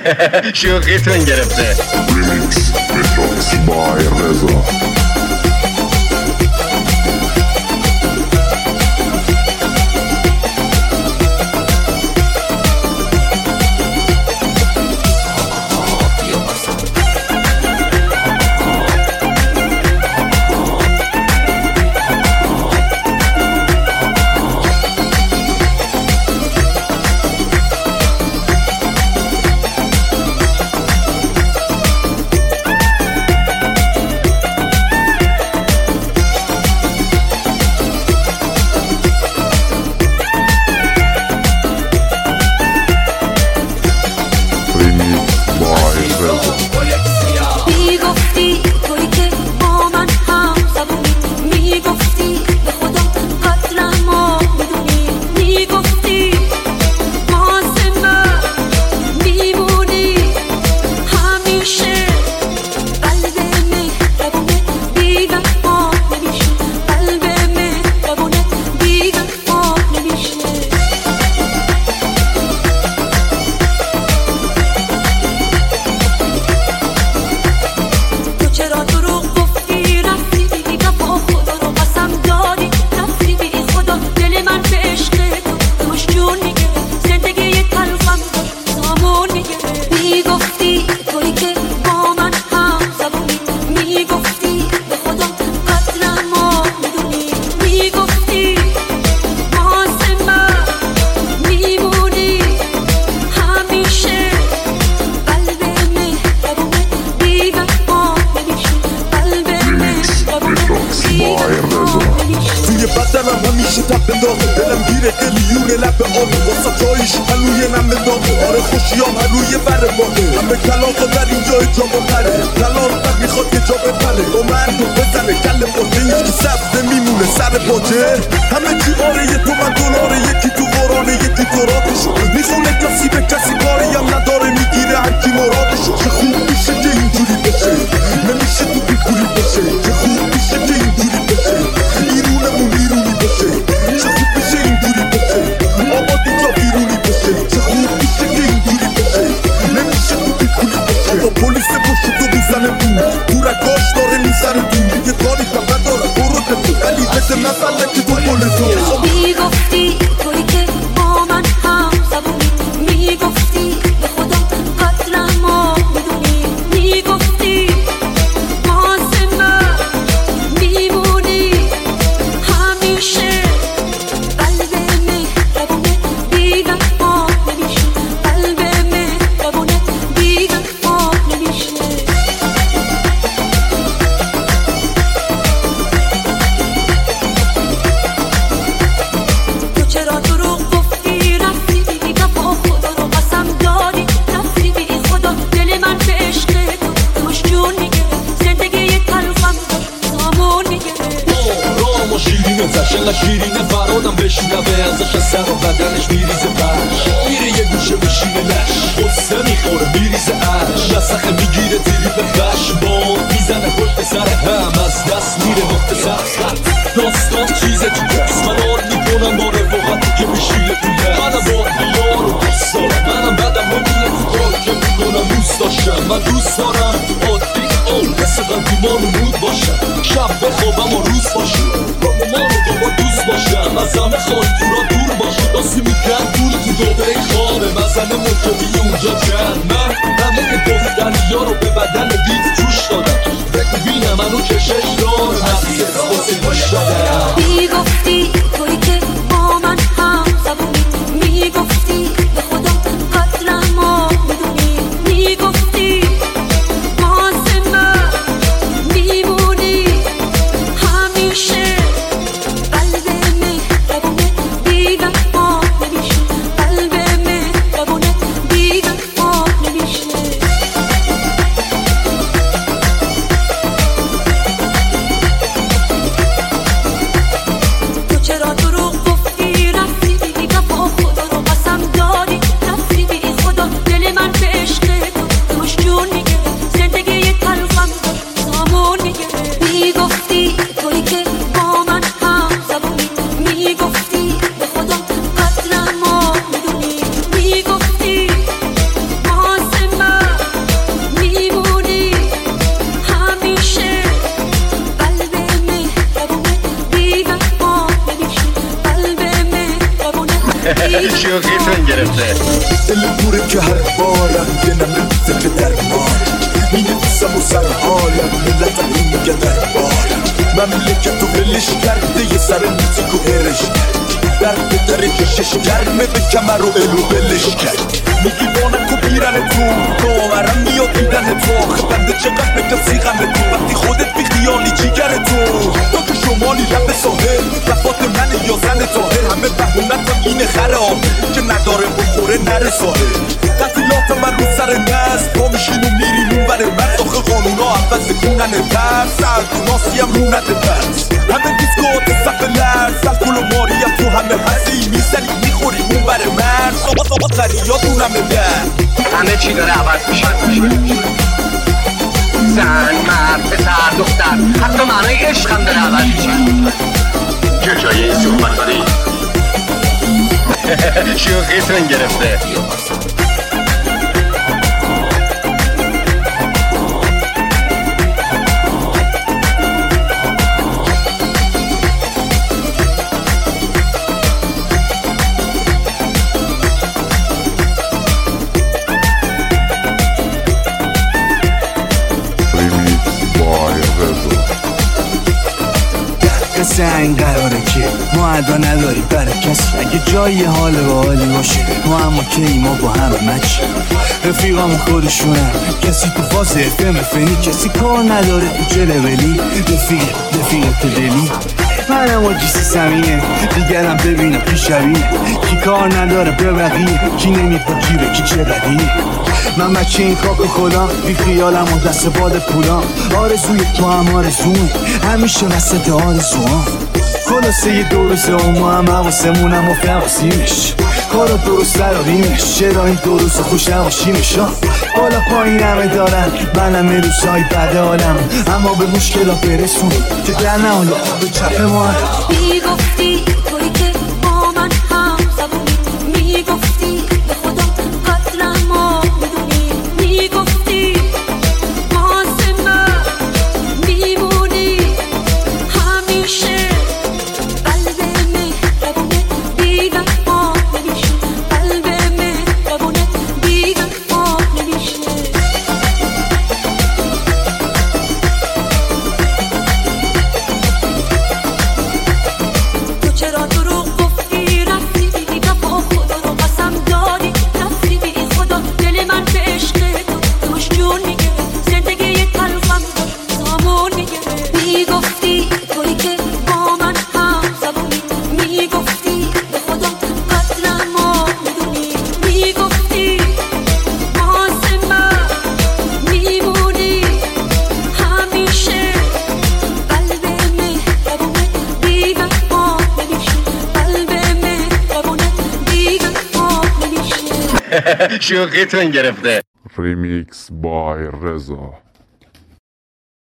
شوخیتون گرفته. Remix Beatbox by Reza. توی بدنم همیشه تب بنداغه، دلم گیره قلیون لب آبه، واسه جایش هلوی نم داغه، آره خوشیام هلوی بر باقه، همه کلاقا در اینجا جا بخره، کلاق بر میخواد یه جا بپره، با مردم بزنه کل باته، هیچ کی سبزه میمونه سر باجه، همه چی آره یه تو من دلاره، یکی تو قرآنه یکی تو راتشو، میخونه کسی به کسی کاری هم نداره، میگیره هرکی مرادشو، چه خوب میشه که اینجوری بشه، نمیشه تو بیکوری بشه، چه خوب میشه که اینجوری بشه، ایرونمون ایرونی بشه، چه خوب میشه اینجوری بشه، آبادی جا بیرونی بشه، چه خوب میشه که اینجوری بشه، نمیشه تو بیکوری بشه، آقا پلیس پشت تو میزنه بود، دورکاش داره میزنه دور، دیگه کاری فقط داره برو دفت، ولی بده نزنه که تو پل تو میگفتی توی که با من هم زبونی، میگفتی به خدا قدرمو میدونی، میگفتی واسه من میمونی همیشه، قلب مهربونه بی‌وفا نمیشه، قلب مهربونه بی‌وفا نمیشه. تو چرا دروغ گفتی رفتی بی وفا، خدا رو قسم دادی رفتی بی خدا، دل من به عشق تو توش جون میگیره، زندگی تلخم سامون میگیره. رام و شیرینه زشنگ شیرینه فرادم بشنوه ازش از سر و بدنش میریزه برش، میره یه گوشه بشینه لش، قصه میخوره میریزه عرش، نسخه میگیره تیری به خشم باد میزنه پشت سر هم، از دست میره وقت سر خط، داستان چیزه تو دست، من آر میکنم با رفاقت که میشیله تو دست، منم با بیار و دوست دارم، منم بدم همینه تو کار که میکنم دوست داشتم، من دوست دارم عادی اون مثل قدیمان و مود باشم، شب بخوابم و روز باشم، با مامان و بابا دوست باشم، از همه خاطورا دور باشم، داستی میکن دور تو دوبه خوابه، مزنه مجابی اونجا جن، من همه گفتنیا رو به بدن بیت جوش دادم، بگو بینم منو کشش داره، نفیه واسه گوش دادم. میگفتی توی که با من هم زبونی، میگفتی به خدا قدرمو میدونی، میگفتی واسه من میمونی همیشه، قلب مهربونه بی‌وفا نمیشه، قلب مهربونه بی‌وفا نمیشه. تو چرا دل پوره که هر بارم یه نمه فکر درمان مینویسم و سر حالم ملتم این میگه دربارم مملکت رو ولش کرده یه سر میتیک و هرش در پدر کشش گرمه به کمر و الو بلش کرد میگی بانک و بیرن تو داورم میاد دیدن تو آخه بنده چقدر بکسی غم تو وقتی خودت بی خیالی جیگر تو که شمالی لب ساحل وفات من یا زن طاهر همه بهونتم اینه خره که نداره بخوره نره ساحل قتلات من رو سر نست پا میشین و میرین اون بره مرد آخه قانونا عوض کونن ترس سرکناسی هم رو نده پس همه دیسکات صف لرز الکل و ماریم تو همه هستی میزنی میخوری اون بره مرد آقا قریاتون همه در همه چی داره عوض میشه زن، مرد، پسر، دختر حتی معنای عشق هم داره عوض میشه چه جایی این صحبت داری؟ شوخیتون گرفته قصه این قراره که ما ادا نداری برای کسی اگه جایی حال و حالی باشه ما اما کی ما با هم مچ رفیقامون خودشونن کسی تو فاز FM فنی کسی کار نداره تو جلولی رفیق تو دلی منم و جیسی سمینه دیگرم ببینم کی شبیه کی کار نداره به بقیه کی نمیپا جیبه کی چه بدیه من بچه این خاک و خدا بی خیالم و دست باد پولام آرزوی تو هم آرزومه همیشه وسط آرزوام خلاصه یه دو روزه و ما هم حواسمونم و فواسیمش کارا درست دراریمش چرا این دو روز خوش نباشیمش بالا پایین همه دارن منم روزهای بد حالم اما به مشکلات برسون که در نهایت به چپ ما میگفتی توی که با من هم زبونی میگفتی به خدا قدرمو میدونی میگفتی واسه من میمونی همیشه قلب مهربونه بی‌وفا نمیشه قلب مهربونه بی‌وفا نمیشه تو چرا دروغ گفتی رفتی بی وفا خدا رو قسم دادی رفتی بی خدا دل من به عشق تو توش جون میگه زندگی تلخم داشت سامون میگه میگفتی توی که با من هم زبونی میگفتی به خدا قدرمو میدونی میگفتی واسه من میمونی همیشه قلب مهربونه بی‌وفا نمیشه قلب مهربونه بی‌وفا نمیشه شوخیتون گرفته Remix by Reza.